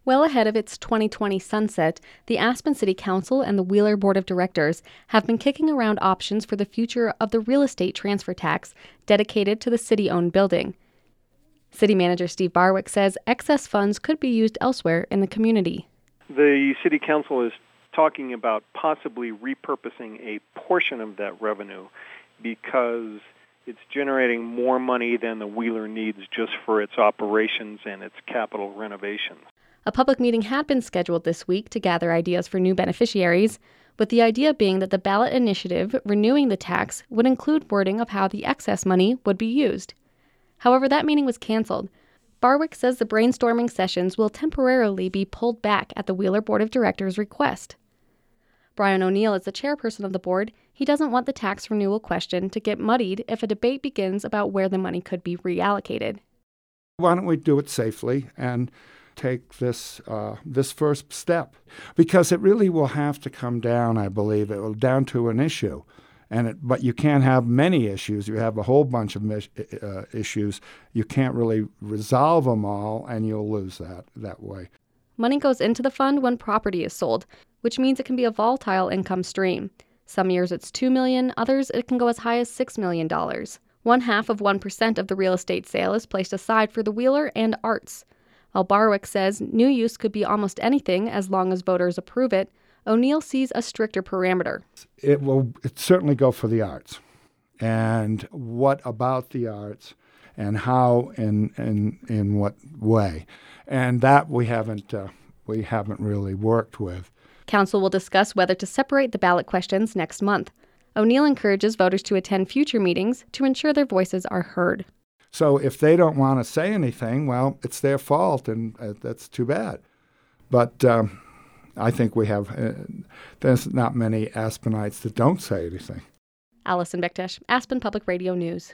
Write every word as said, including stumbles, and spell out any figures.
Well ahead of its twenty twenty sunset, the Aspen City Council and the Wheeler Board of Directors have been kicking around options for the future of the real estate transfer tax dedicated to the city-owned building. City Manager Steve Barwick says excess funds could be used elsewhere in the community. The City Council is talking about possibly repurposing a portion of that revenue because it's generating more money than the Wheeler needs just for its operations and its capital renovations. A public meeting had been scheduled this week to gather ideas for new beneficiaries, with the idea being that the ballot initiative renewing the tax would include wording of how the excess money would be used. However, that meeting was canceled. Barwick says the brainstorming sessions will temporarily be pulled back at the Wheeler Board of Directors' request. Brian O'Neill is the chairperson of the board. He doesn't want the tax renewal question to get muddied if a debate begins about where the money could be reallocated. Why don't we do it safely and take this uh, this first step? Because it really will have to come down, I believe, it will down to an issue. And it, but you can't have many issues. You have a whole bunch of mis- uh, issues. You can't really resolve them all, and you'll lose that that way. Money goes into the fund when property is sold, which means it can be a volatile income stream. Some years it's two million dollars, others it can go as high as six million dollars. One half of one percent of the real estate sale is placed aside for the Wheeler and arts. While Barwick says new use could be almost anything as long as voters approve it, O'Neill sees a stricter parameter. It will it certainly go for the arts. And what about the arts and how and in, in, in what way? And that we haven't uh, we haven't really worked with. Council will discuss whether to separate the ballot questions next month. O'Neill encourages voters to attend future meetings to ensure their voices are heard. So if they don't want to say anything, well, it's their fault, and uh, that's too bad. But um, I think we have, uh, there's not many Aspenites that don't say anything. Allison Bektesh, Aspen Public Radio News.